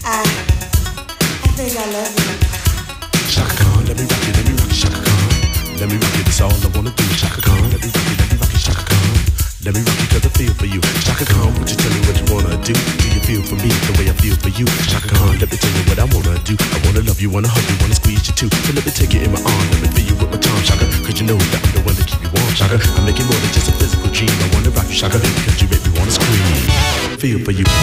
I think I love you. Chaka Khan, let me rock it, Chaka Khan. Let me rock it, it's all I wanna do, Chaka Khan. Let me rock it, Chaka Khan. Let me rock it 'cause I feel for you, Chaka Khan. Would you tell me what you wanna do? Do you feel for me the way I feel for you, Chaka Khan? Let me tell you what I wanna do. I wanna love you, wanna hug you, wanna squeeze you too. So let me take you in my arm, let me feel you with my tongue, Chaka. 'Cause you know that I'm the one to keep you warm, Chaka. I'm making more than just a physical dream. I wanna rock you, Chaka, because you make me wanna scream. Feel for you.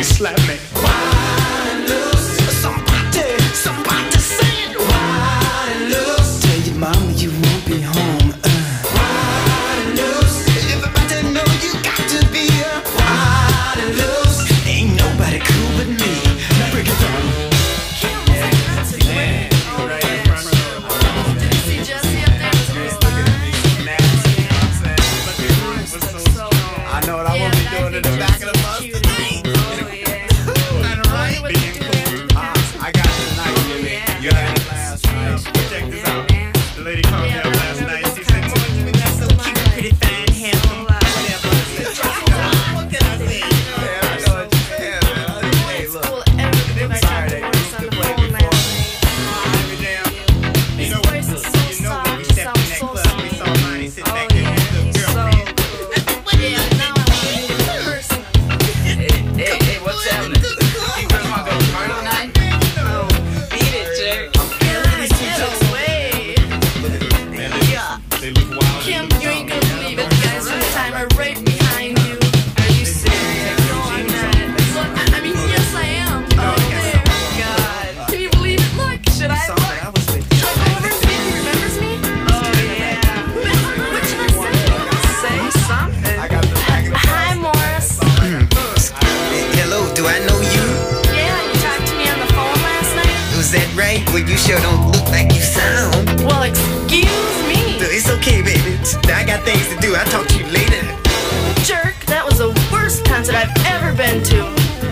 baby, slap me. Wild and loose. Somebody saying wild and loose. Tell your mama you won't be home. Wild and loose. Everybody know you got to be wild and loose. Ain't nobody cool but me. Now break it down. I know what I won't be doing in the back of the bus tonight. I got it tonight, Jimmy. You had it last night. Check this out. The lady called me up last night. She said, "Come on, Jimmy, that's so cute, pretty, fine, handsome, whatever." What can I say? Yeah, I know what you said, man. Hey, look. I'm sorry they used to play before. Every damn. You know when we stepped in that club, we saw Lonnie sitting back there with the girlfriend. Hey, what's happening? You girls wanna go to the party tonight? Oh, beat it, jerk. They look wild. Kim, you ain't gonna believe it, guys. From the time I right behind you. Are you serious? No, I'm not. Look, I mean, yes, I am. Oh, there. God. Can you believe it? Look, should I look? Should I go over and see if he remembers me? Oh, yeah. What should I say? Say something. I got the back of the Hi, Morris. Hello, do I know you? Yeah, you talked to me on the phone last night? Was that right? Well, you sure don't look like you sound. Well, excuse me. It's okay, baby. I got things to do. I'll talk to you later. Jerk, that was the worst concert I've ever been to.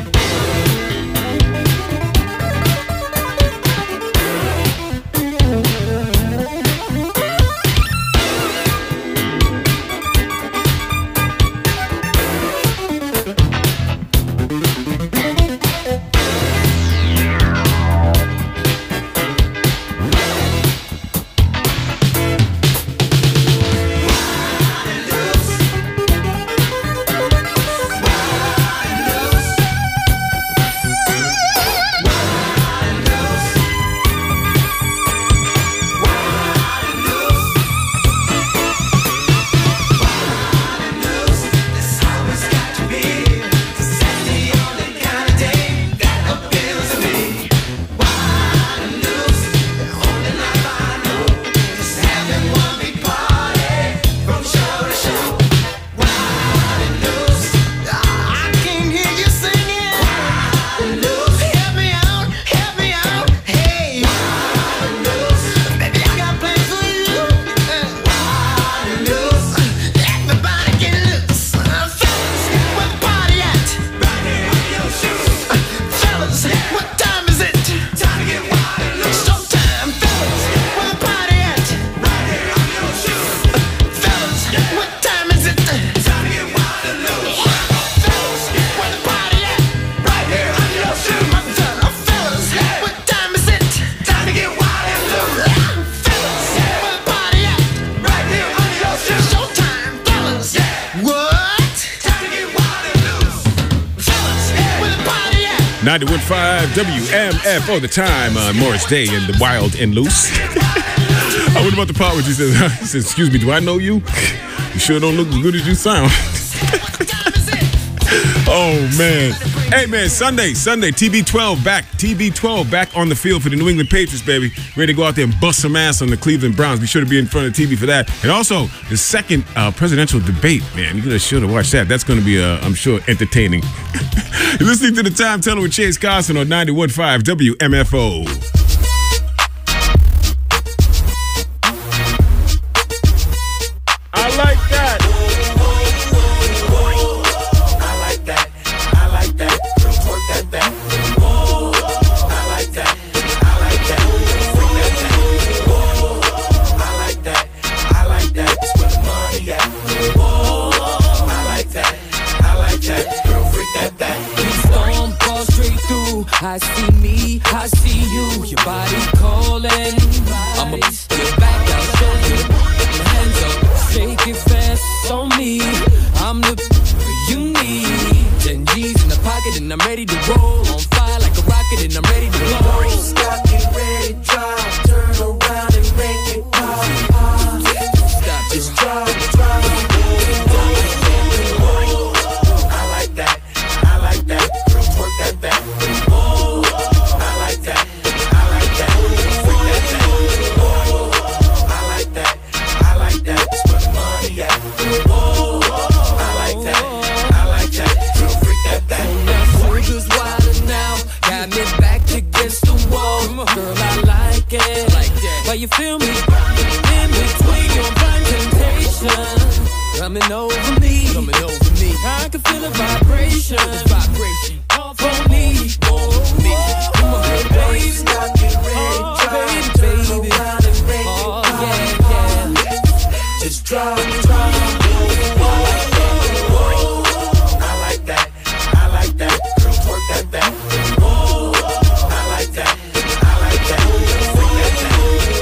WMFO, the time, Morris Day and the Wild and Loose. I went about the part where he says, "Excuse me, do I know you? You sure don't look as good as you sound." Oh, man. Hey, man, Sunday, TB12 back on the field for the New England Patriots, baby. Ready to go out there and bust some ass on the Cleveland Browns. Be sure to be in front of the TV for that. And also, the second presidential debate, man. You should have watched that. That's going to be, I'm sure, entertaining. You're listening to The Time Teller with Chase Carson on 91.5 WMFO. I like that. I see me, I see you, your body calling. I'ma get back, I'll show you. Your hands up, shake it fast on me. I'm the you need. 10 G's in the pocket and I'm ready to roll. On fire like a rocket and I'm ready to blow. Stop, get ready, drive, turn around and make it pop. Stop, just drive. I like that, you feel me? In between your blind temptation, coming over me. I can feel the vibration. Off on me. Come on, baby. Baby. Oh, yeah. Just drop. I like that. Girl, twerk that back. I like that. Freak that back.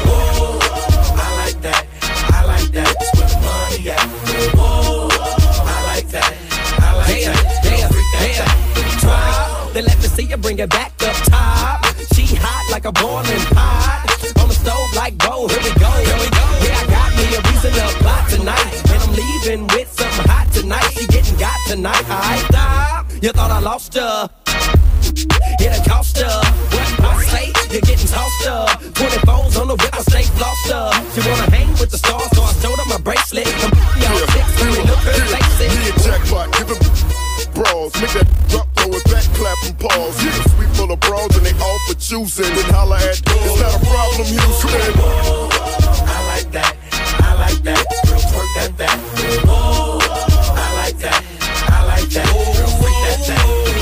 I like that. That's where the money at. I like that. Freak that back. Then let me see you bring it back up top. She hot like a boiling pot. On the stove like gold. Here we go. Yeah, I got me a reason to fly tonight. And I'm leaving with something hot tonight. She getting got tonight. I stop. You thought I lost her. It'll cost her. What I say? You're getting tossed up. 24s on the whip, I stay flossed up. She wanna hang with the stars, so I showed her my bracelet. Y'all chicks, really look her laces. Me and Jackpot, give it brawls. Make that drop, throw it back, clap and pause. Yeah, sweet full of brawls and they all for choosing. Then holla at, it's not a problem, Houston. I like that. Girl, twerk that back. I like that. Girl, freak that back.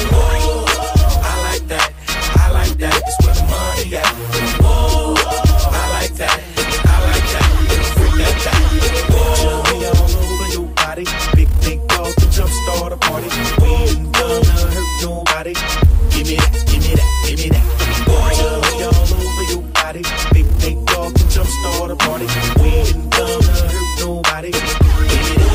I like that. It's where the money at. I like that. Girl, freak that back. Jump me all over your body. Big dog to jumpstart a party. We ain't gonna hurt nobody. Give me that. Jump me all over your body. Big dog to jumpstart a party. We ain't gonna hurt nobody. Give me that.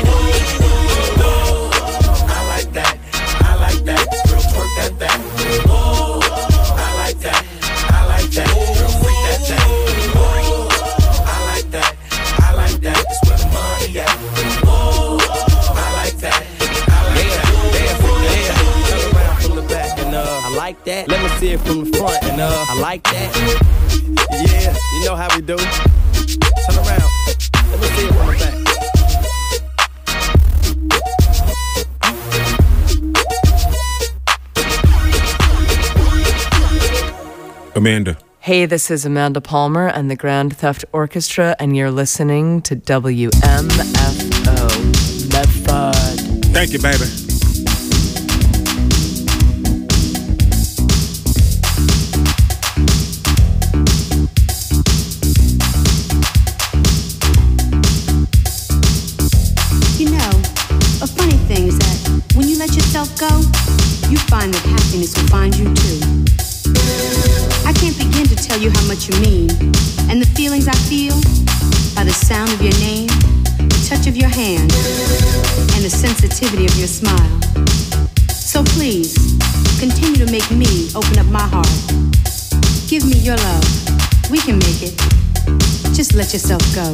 I like that. Girl, twerk that back. I like that. Girl, freak that back. I like that. It's where the money at. I like that. Turn around from the back and I like that. Let me see it from the front and I like that. Yeah, you know how we do. Turn around. Let me see it from the back. Amanda. Hey, this is Amanda Palmer and the Grand Theft Orchestra, and you're listening to WMFO Medford. Thank you, baby. You know, a funny thing is that when you let yourself go, you find that happiness will find you too. I can't begin to tell you how much you mean, and the feelings I feel by the sound of your name, the touch of your hand, and the sensitivity of your smile. So please, continue to make me open up my heart. Give me your love. We can make it. Just let yourself go.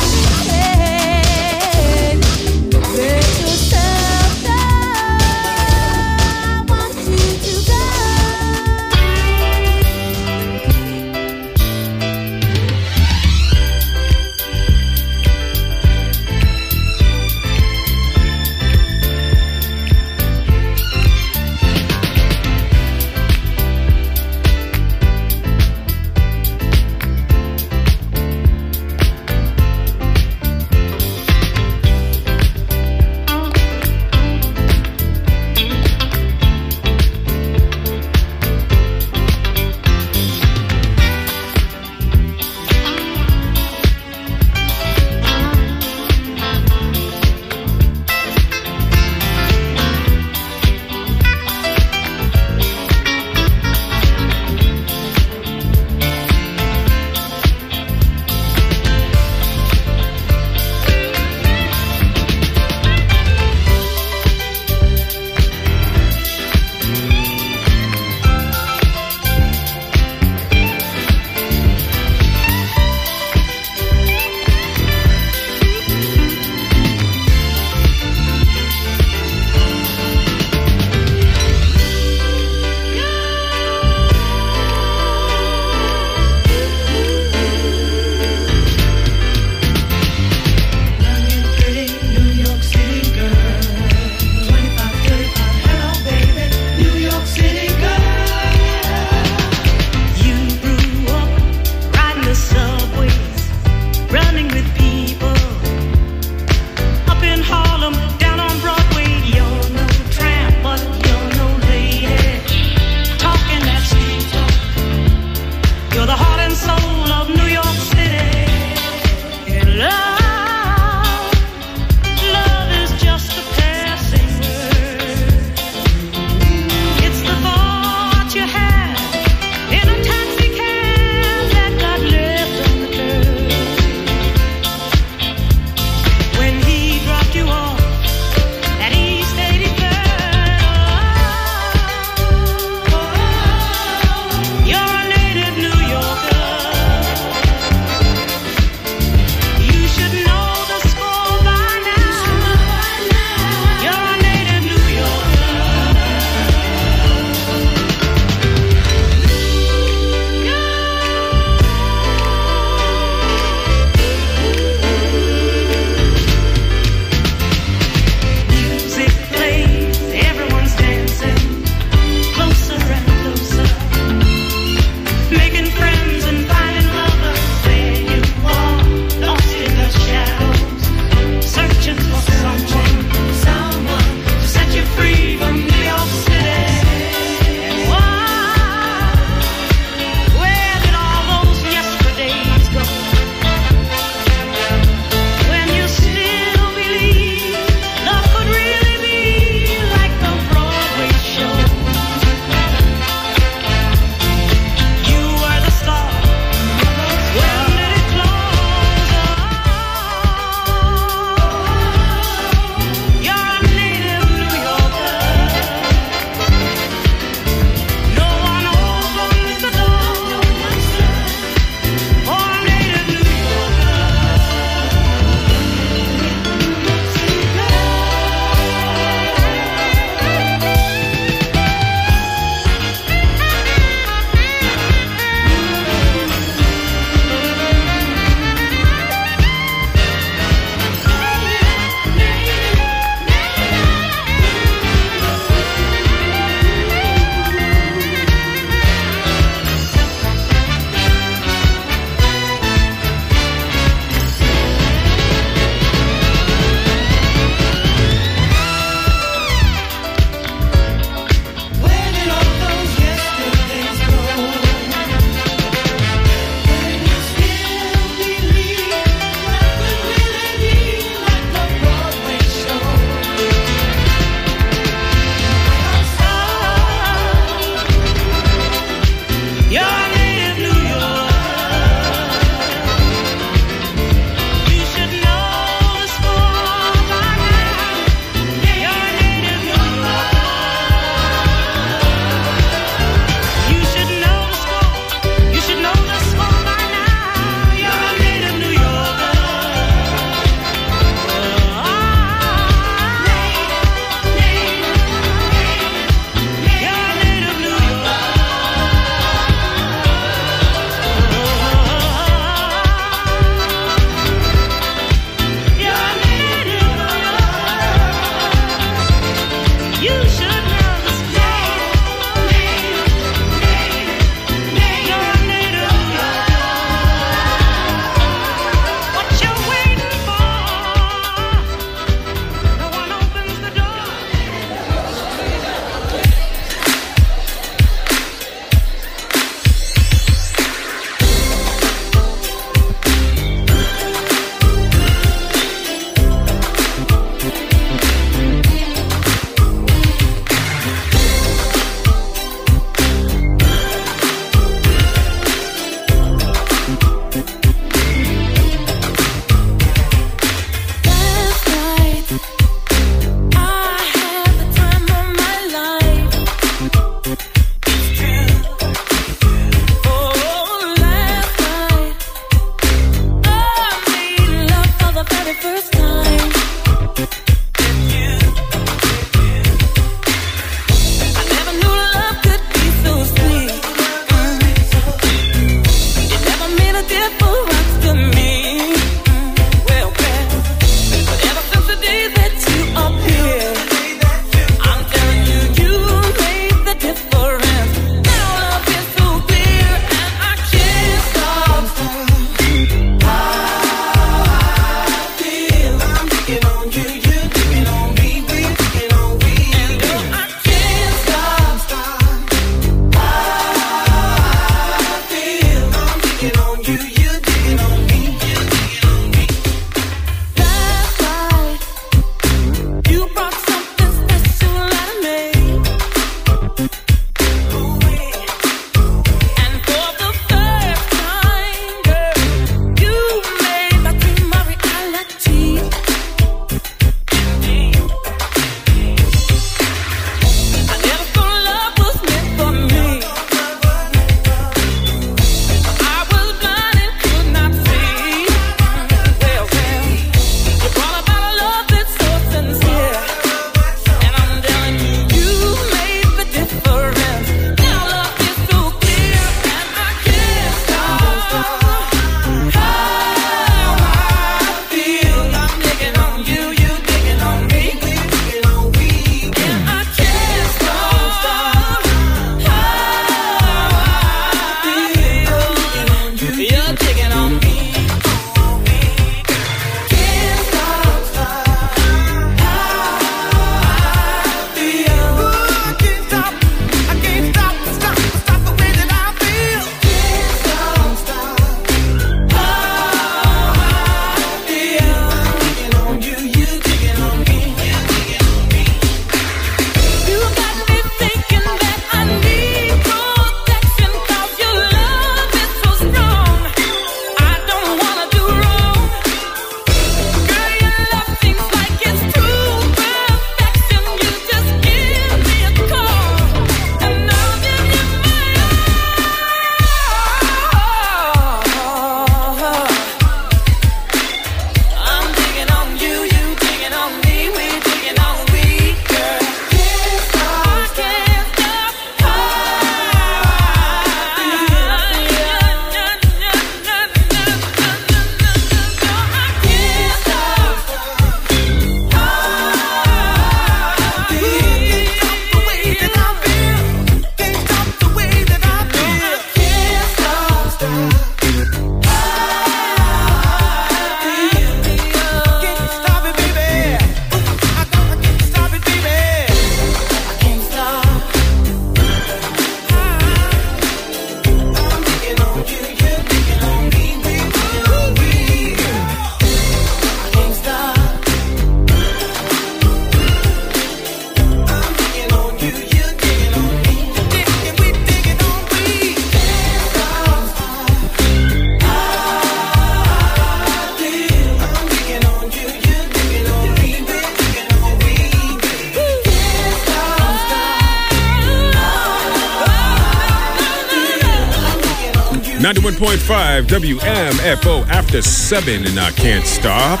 91.5 WMFO after 7 and I can't stop.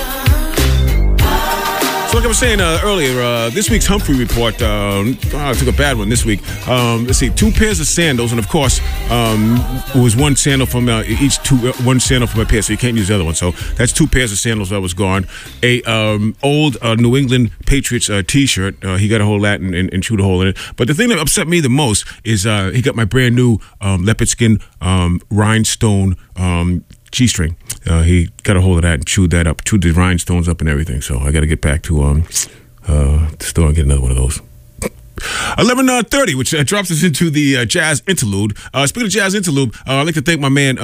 So like I was saying earlier, this week's Humphrey Report, I took a bad one this week. Let's see, 2 pairs of sandals, and of course, it was one sandal from one sandal from a pair, so you can't use the other one. So that's 2 pairs of sandals that was gone. A old New England Patriots T-shirt. He got a hold of that and chewed a hole in it. But the thing that upset me the most is he got my brand new leopard skin rhinestone G-string. He got a hold of that and chewed that up, chewed the rhinestones up and everything. So I got to get back to the store and get another one of those. 11:30, which drops us into the jazz interlude. Speaking of jazz interlude, I'd like to thank my man,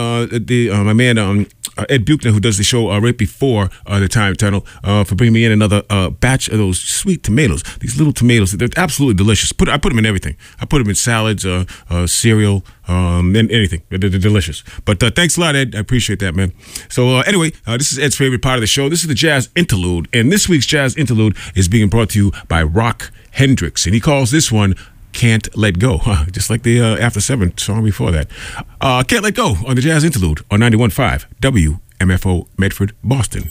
Ed Buchner, who does the show right before the Time Tunnel, for bringing me in another batch of those sweet tomatoes. These little tomatoes, they're absolutely delicious. I put them in everything. I put them in salads, cereal, and anything. They're delicious. But thanks a lot, Ed. I appreciate that, man. So anyway, this is Ed's favorite part of the show. This is the jazz interlude, and this week's jazz interlude is being brought to you by Rock Hendricks, and he calls this one Can't Let Go, just like the After 7 song before that. Can't Let Go on the Jazz Interlude on 91.5 WMFO Medford, Boston.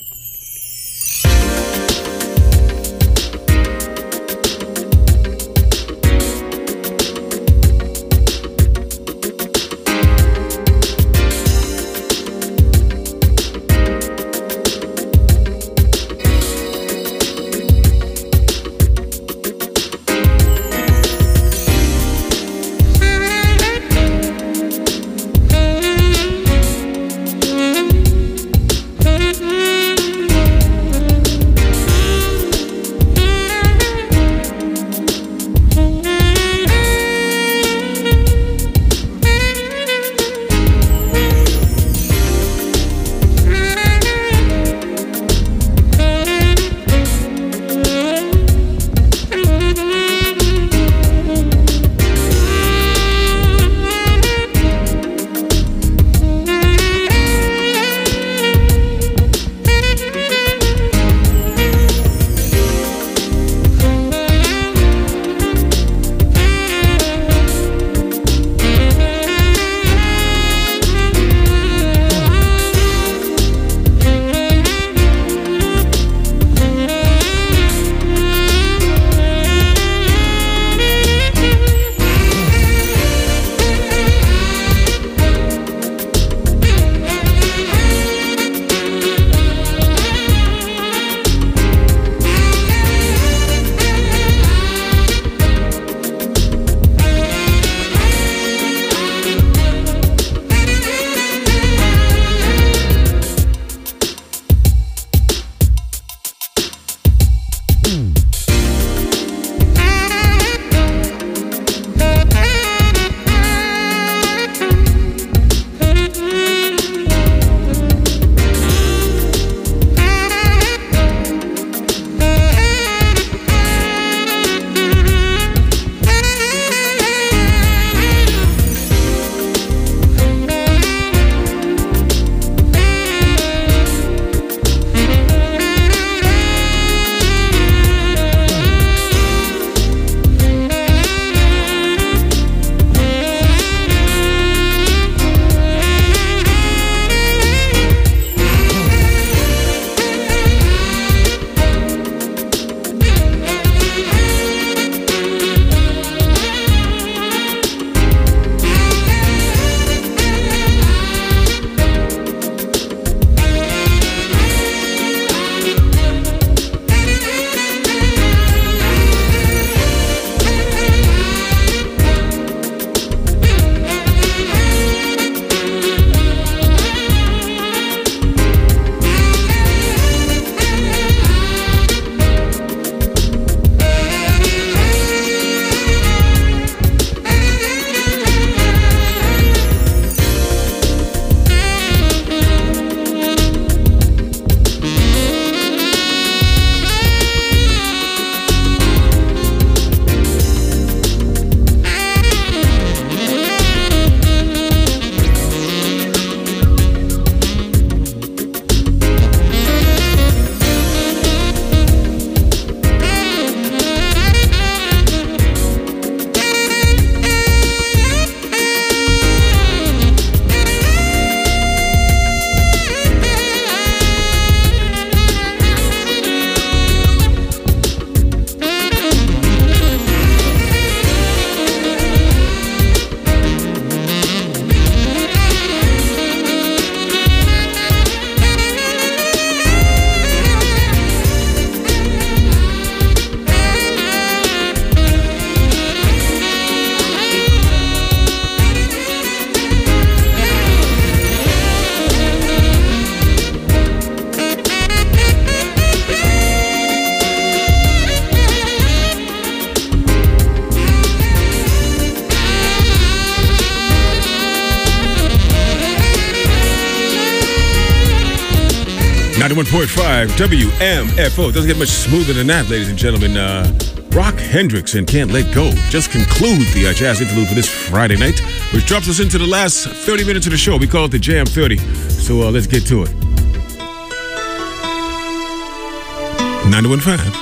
91.5 WMFO. Doesn't get much smoother than that, ladies and gentlemen. Rock Hendricks and Can't Let Go just conclude the jazz interlude for this Friday night, which drops us into the last 30 minutes of the show. We call it the Jam 30. So let's get to it. 91.5.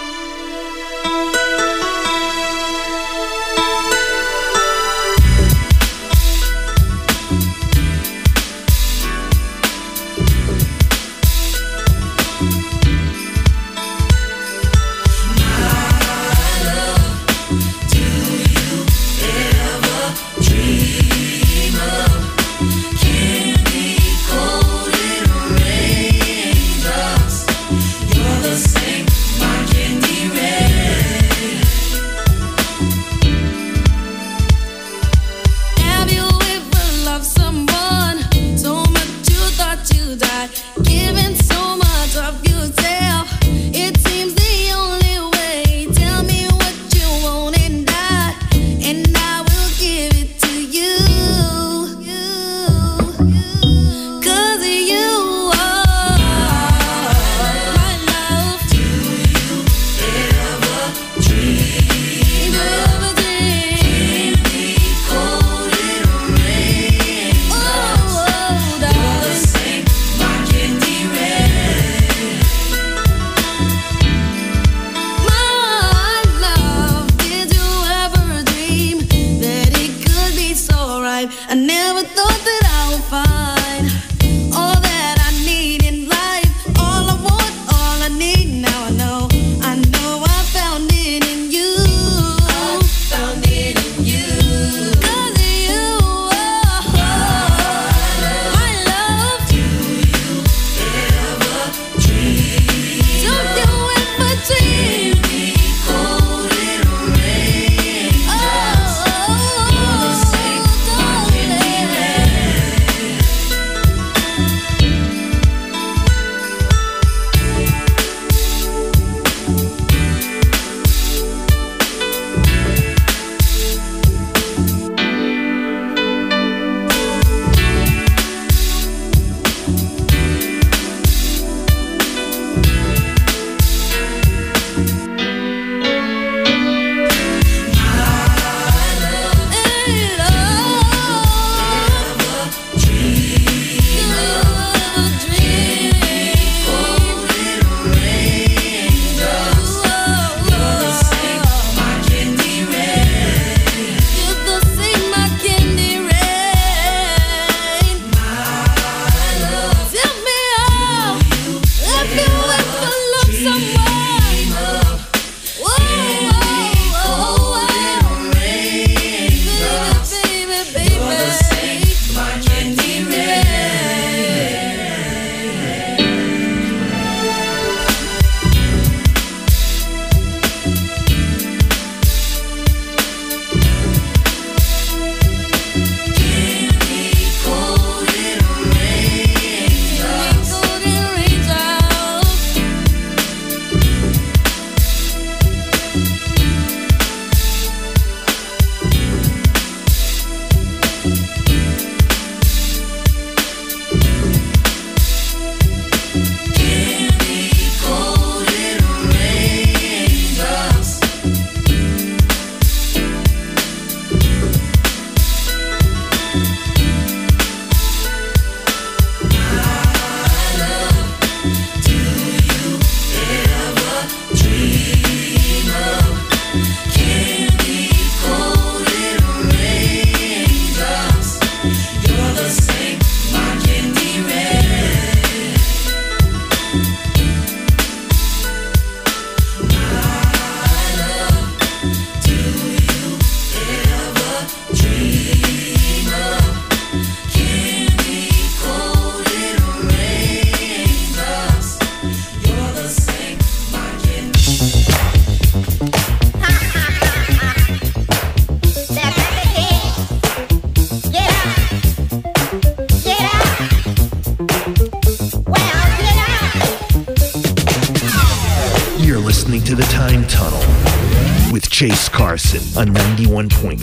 listening to The Time Tunnel with Chase Carson on 91.5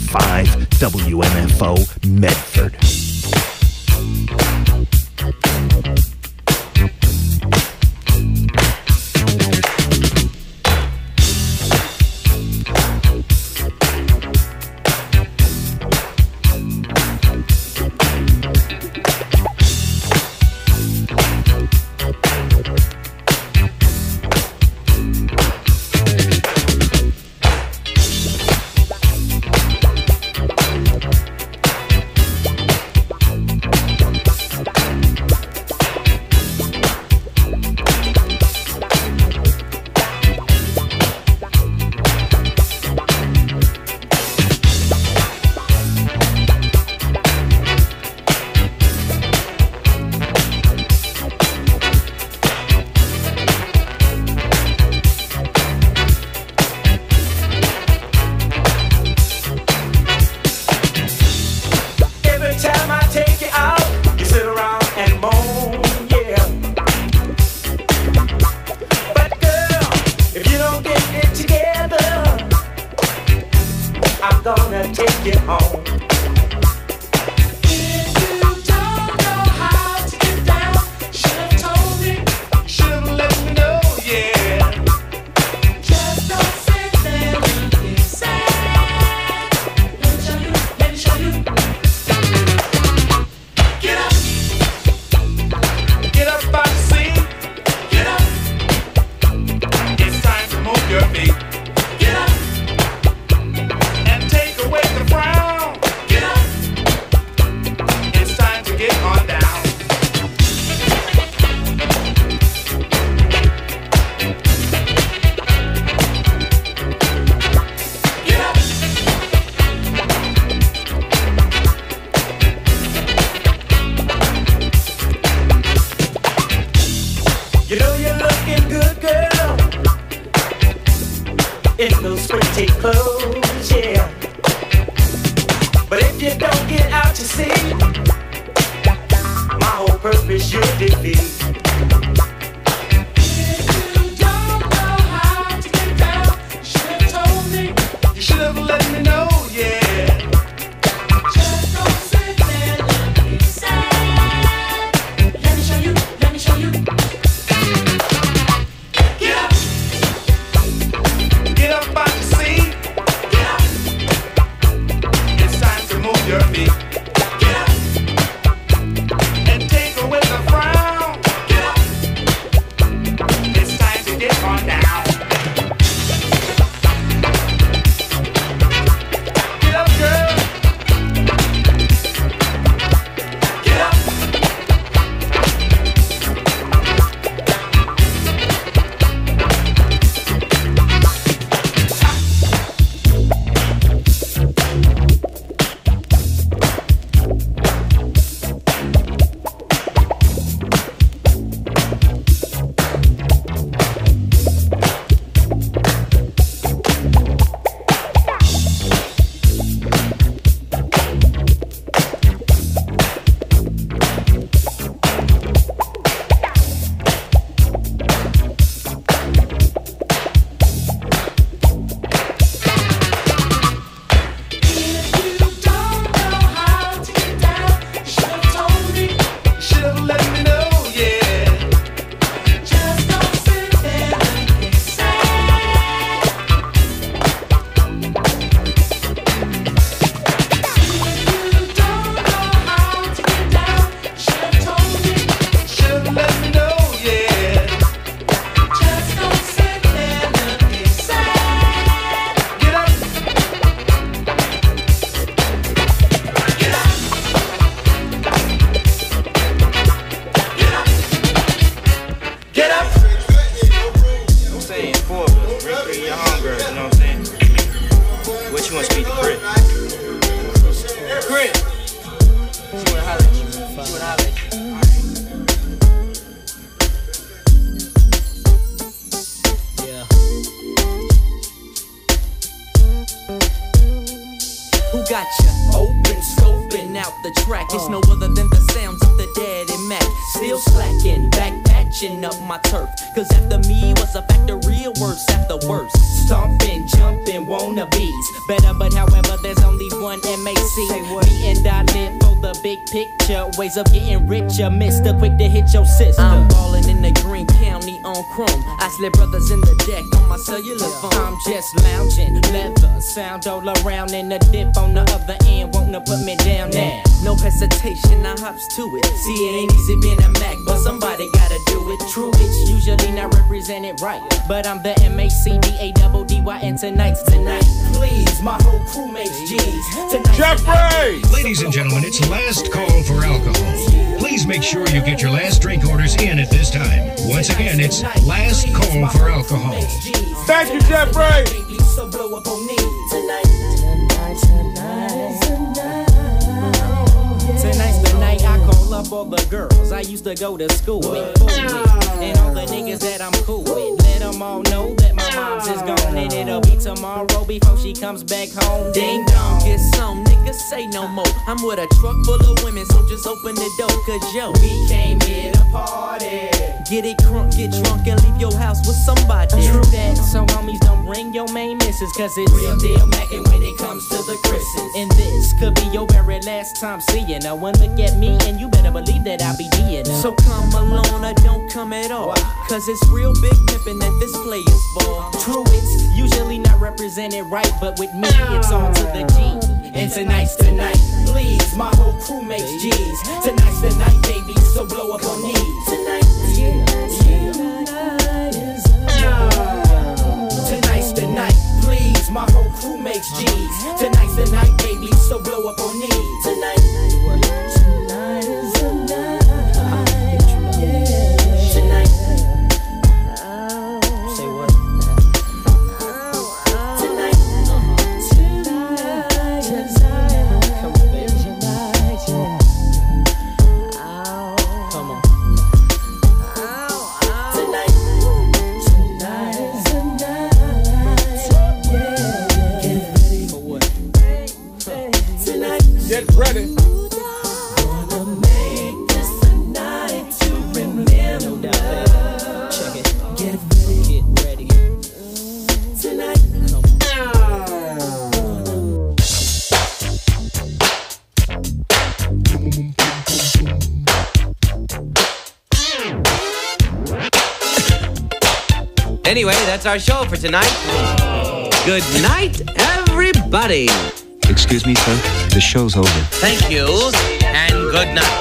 WMFO Medford. get home. In those pretty clothes, yeah. But if you don't get out to sea, my whole purpose you'll defeat. If you don't know how to get down, you should have told me. You should have let me know, yeah. Just don't sit there and be sad. Let me show you, let me show you. Get up. Get up out the seat. Get up. It's time to move your feet. Get up. And take away the frown. Get up. It's time to get on down. Get up, girl. Get up. Gotcha. Open, scoping out the track. It's no other than the sounds of the Daddy Mac. Still slacking, back patching up my turf. Cause after me was a factory of worse after worse. Stomping, jumping, wannabes. Better, but however, there's only one MAC. Me and I live for the big picture. Ways of getting richer, Mr. Quick to hit your sister. I'm ballin' in the Green County on chrome. I slip brothers in the deck on my cellular phone. I'm just lounging, leather, sound all around. And the dip on the other end, wanna put me down now. No hesitation, I hops to it. See, it ain't easy being a Mac, but somebody gotta do it. True, it's usually not represented right, but I'm the MACDADDY, and tonight's tonight. Please, my whole crew makes G's. Jeffrey! Ladies and gentlemen, it's last call for alcohol. Please make sure you get your last drink orders in at this time. Once again, it's last call for alcohol. Thank you, Jeffrey! So blow up on me tonight. Tonight's the night I call up all the girls I used to go to school with, and all the niggas that I'm cool with. Let them all know that my mom's is gone, and it'll be tomorrow know before she comes back home. Ding dong, get some, niggas say no more. I'm with a truck full of women, so just open the door, cause yo, we came here to party. Get it crunk, get drunk, and leave your house with somebody. True that, so homies don't bring your main missus, cause it's real deal mackin' when it comes to the Chris's. And this could be your very last time seeing her. One look at me, and you better believe that I'll be D'ing her. So come alone or don't come at all, cause it's real big pimpin' at this player's ball. True, it's usually not represented right, but with me, it's all to the G. And tonight's the night, please, my whole crew makes G's. Tonight's the night, baby, so blow up on knees. Tonight, tonight's the night, please, my whole crew makes G's. Tonight's the night, baby, so blow up on knees. Tonight is the night. Tonight. Say what? Tonight. Come on, baby. Come on. Tonight is the night. Tonight. Get ready. Gonna make this a night to remember. Check it. Get ready. Tonight. Anyway, that's our show for tonight. Good night, everybody. Excuse me, sir. The show's over. Thank you, and good night.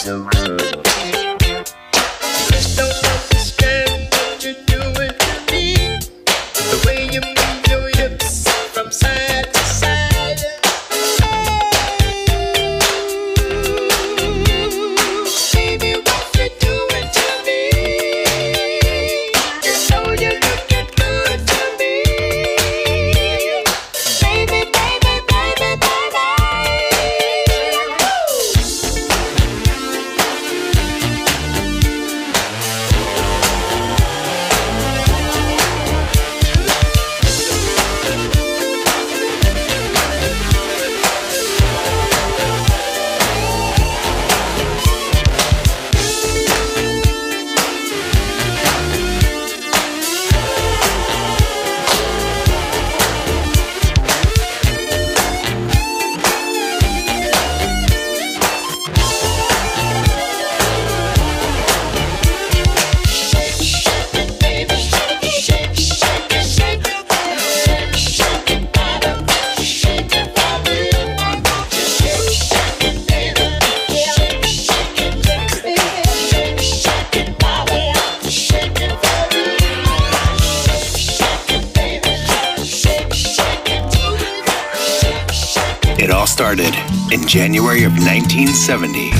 It all started in January of 1970.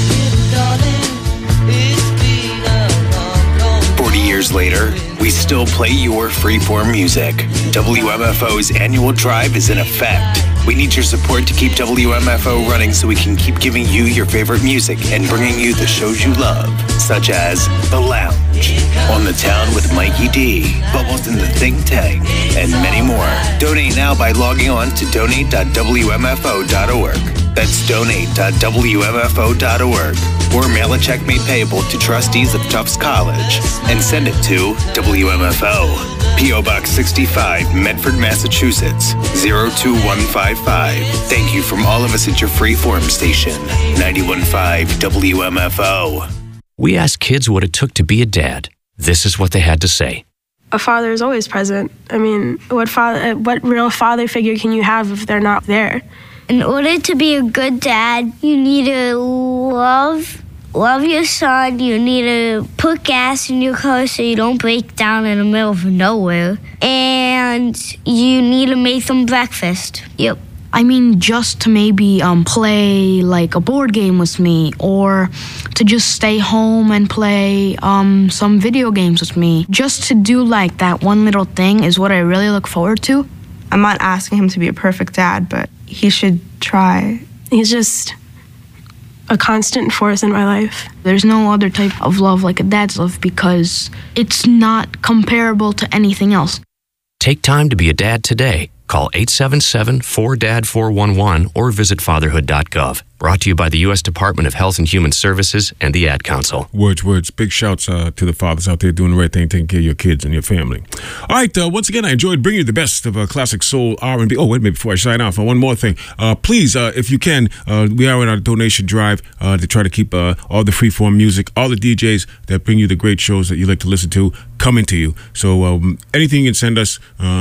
40 years later, we still play your freeform music. WMFO's annual drive is in effect. We need your support to keep WMFO running so we can keep giving you your favorite music and bringing you the shows you love, such as The Lounge, On the Town with Mikey D, Bubbles in the Think Tank, and many more. Donate now by logging on to donate.wmfo.org. That's donate.wmfo.org. Or mail a check made payable to trustees of Tufts College and send it to WMFO, P.O. Box 65, Medford, Massachusetts, 02155. Thank you from all of us at your freeform station, 91.5 WMFO. We asked kids what it took to be a dad. This is what they had to say. A father is always present. I mean, what real father figure can you have if they're not there? In order to be a good dad, you need to love your son. You need to put gas in your car so you don't break down in the middle of nowhere. And you need to make them breakfast. Yep. I mean, just to maybe play like a board game with me, or to just stay home and play some video games with me. Just to do like that one little thing is what I really look forward to. I'm not asking him to be a perfect dad, but he should try. He's just a constant force in my life. There's no other type of love like a dad's love because it's not comparable to anything else. Take time to be a dad today. Call 877-4DAD-411 or visit fatherhood.gov. Brought to you by the U.S. Department of Health and Human Services and the Ad Council. Words. Big shouts to the fathers out there doing the right thing, taking care of your kids and your family. All right, once again, I enjoyed bringing you the best of classic soul, R&B. Oh, wait a minute, before I sign off, one more thing. Please, if you can, we are in our donation drive to try to keep all the freeform music, all the DJs that bring you the great shows that you like to listen to, coming to you. So anything you can send us,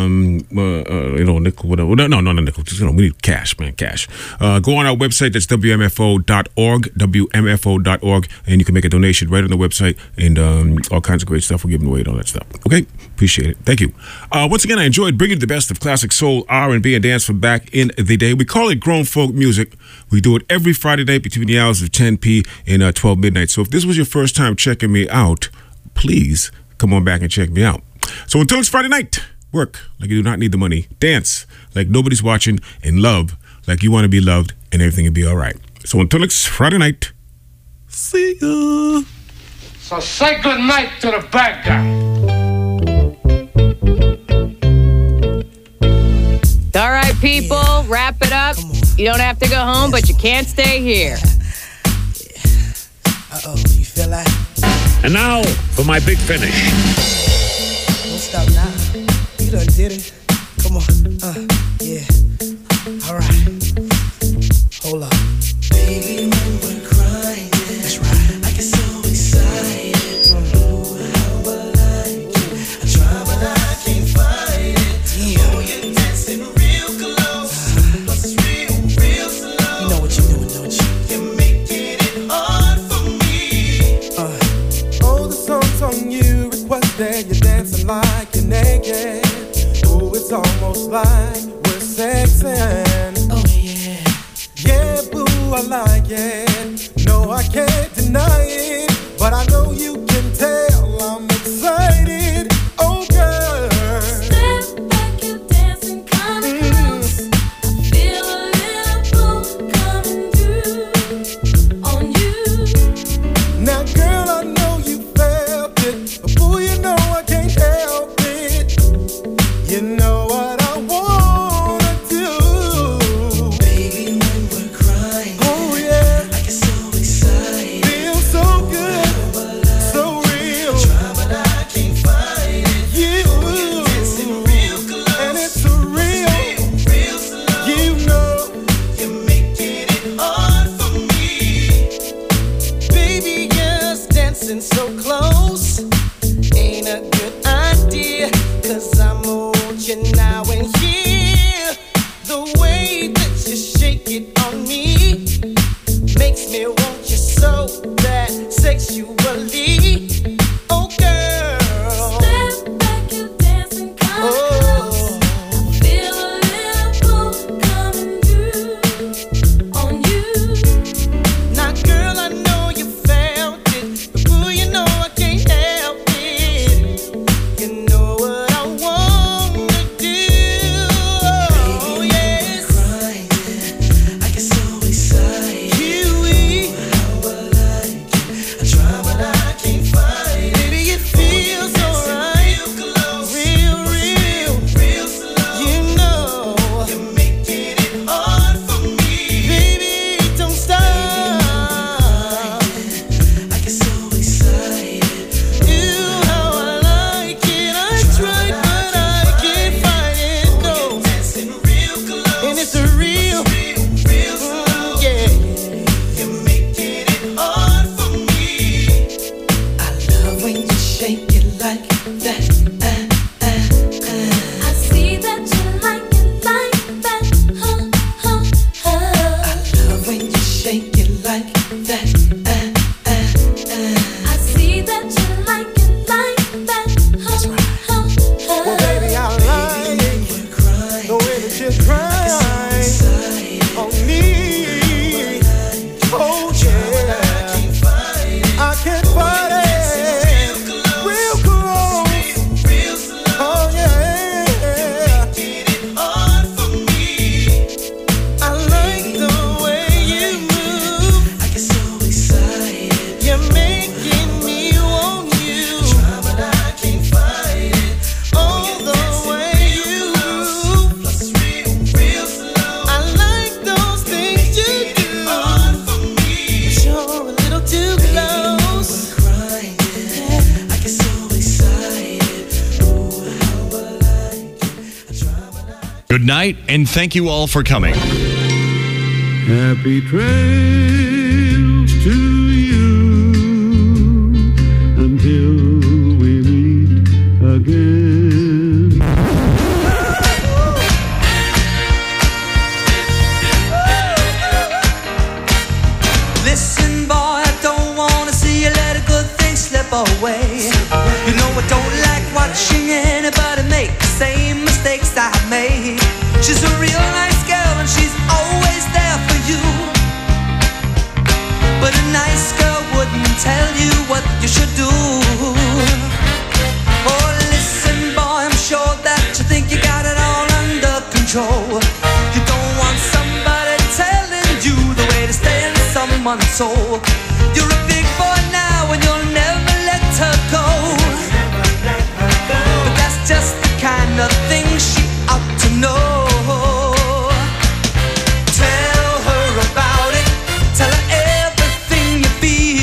nickel, whatever. No, nickel. Just, we need cash, man, cash. Go on our website. That's WMFO.org, WMFO.org, and you can make a donation right on the website, and all kinds of great stuff. We're giving away and all that stuff. Okay? Appreciate it. Thank you. Once again, I enjoyed bringing the best of classic soul, R&B, and dance from back in the day. We call it grown folk music. We do it every Friday night between the hours of 10 p and 12 midnight. So if this was your first time checking me out, please come on back and check me out. So until it's Friday night, work like you do not need the money. Dance like nobody's watching, and love like you want to be loved, and everything will be all right. So until it's Friday night, see ya. So say good night to the bad guy. All right, people, wrap it up. You don't have to go home, but you can't stay here. Uh-oh, you feel like? And now for my big finish. Don't stop now. You done did it. Come on. Yeah. All right. Hold up. Baby, when we're crying, that's right. I get so excited. How I like it. I try, but I can't find it. Damn. Oh, you're dancing real close. Plus it's real slow. You know what you're doing, don't you? You're making it hard for me. like you're naked. Oh, it's almost like we're sexing. Oh yeah. Yeah, boo, I like it. No, I can't deny it, but I know you can tell I'm excited. Oh, girl. Step back, you're dancing kinda close. I feel a little pull coming through on you. Now, girl, I know you felt it, but boo, you know I can't help it. You know what I wanna do, baby, when we're crying. Oh yeah, I get so excited, feel so good, so real. I try but I can't find it. You, dancing real close, and it's so real, real slow. You know you're making it hard for me, baby. Yes, dancing so close ain't a good idea, 'cause I'm on you now and here. The way that you shake it on me makes me want you so bad sexually. Oh girl, Step back, you're dancing kinda close. I feel a little pull coming through on you. now girl, I know you felt it, but boo, you know I can't help it. You know what I wanna do. Oh yes, I get so excited. Kiwi, how I like it. I try but I can't find it. Baby, it feels so right, real, real slow. You know you're making it hard for me, baby. Don't stop. I get so excited. Ooh, how I like it. I tried but I can't find it. No, and it's a real, yeah. You're making it hard for me. I love when you shake it like that. I see that you like it like that. I love when you shake it like that. I see that you like it like that. Well, baby, I like the way that you cry on me. Oh yeah, I can't fight it. Real close. Oh yeah. I like the way you move. I get so excited. You're making me want you. Try but I can't fight it. Oh, the way you move. Real slow. I like those things you do. But you're a little too close. Yeah. I get so excited. Oh, how I like it. I try but I Good night, and thank you all for coming. Happy trails to you until we meet again. Listen, boy, I don't wanna see you let a good thing slip away. You know I don't like watching anybody make the same mistakes I made. She's a real nice girl and she's always there for you. But a nice girl wouldn't tell you what you should do. Oh, listen, boy, I'm sure that you think you got it all under control. You don't want somebody telling you the way to stay in someone's soul.